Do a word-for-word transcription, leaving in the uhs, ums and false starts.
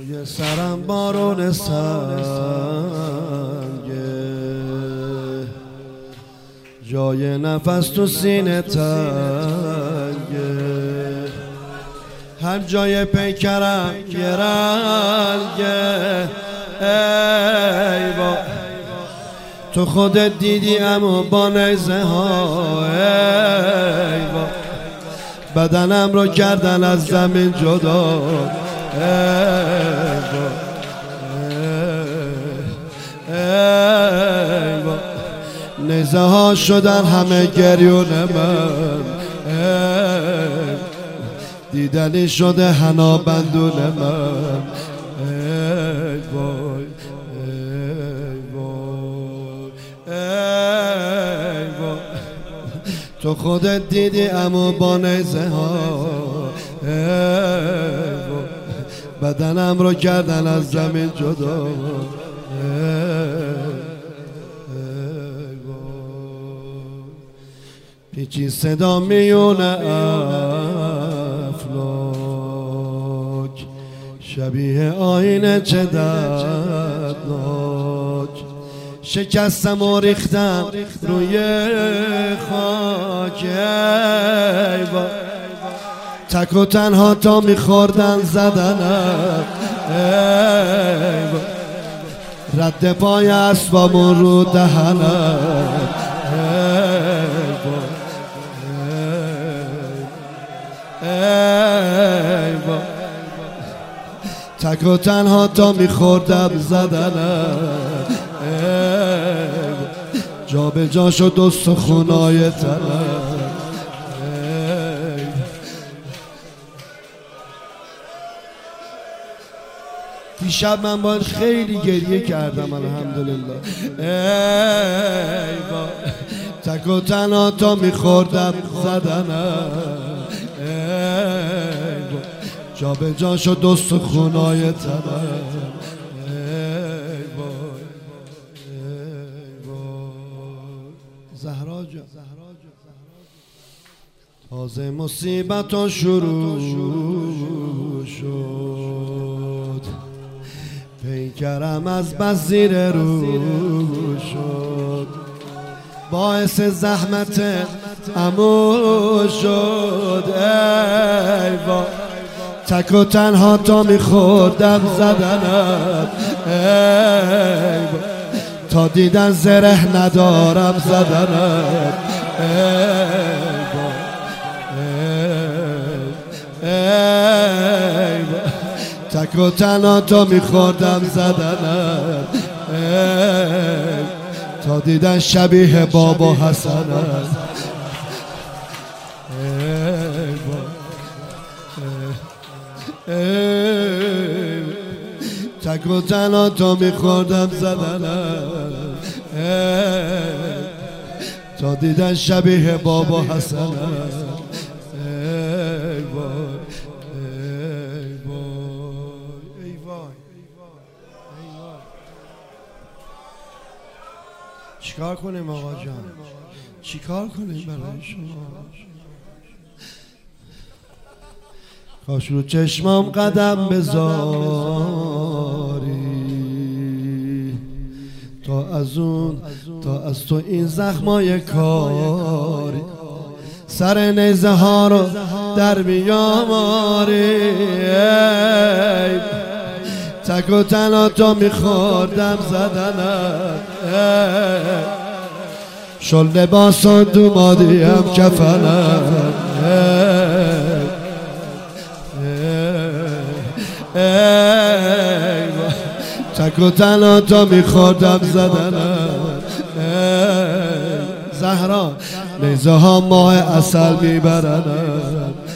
یه سرم بارون سنگه، جای نفس تو سینه تنگه، هر جای پیکرم یه رنگه. ای با تو خودت دیدی اما با نیزه ها، ای با بدنم رو کردن از زمین جدا. ای با ای با نیزه ها شدن همه گریون من، دیدنی شده حنا بندون من. ای وای ای وای ای وای تو خودت دیدی اما با نیزه ها، ای وای بدنم رو کردن از زمین جدا. ای پیچی صدا میونه افلاک، شبیه آینه چه دردناک. شکستم و ریختم روی خاک، ای با تک و تنها تا میخوردن زدنم. ای با رد پای اسبامون رو دهنم. ای با تک و تنها تا میخوردم زدنم. جا به جا شد استخونای تنم. دیشب من باید خیلی گریه کردم الحمدلله. ای با تک و تنها تا میخوردم زدنم. ای با جا به جا شد استخونای تنم. ای وای ای وای زهرا جان، تازه مصیبت ها شروع شد، پیکرم از بس زیر رو شد، باعث زحمت عمو شد. ای وای تک و تنها تا میخوردم زدنم. ای وای تا دیدن زره ندارم زدنم. ای وای ای وای تک و تنها تا میخوردم زدنم. ای تا دیدن شبیه بابا حسنم. ای وای ای تک و تنها تا میخوردم زدنم. تا دیدن شبیه بابا حسنم. ای وای ای وای ای وای چیکار کنیم آقا جان؟ چیکار کنیم برای شما؟ کاش رو چشمام قدم بذاری، تا از اون تا از تو این زخمای کاری، سر نیزه ها رو در بیاماری. تک و تنها تا میخوردم زدنم. شل لباس و دومادیم کفنم. ای تک و تنها تا میخوردم زدنم. زهرا نیزه ها ماه عسل میبرنم.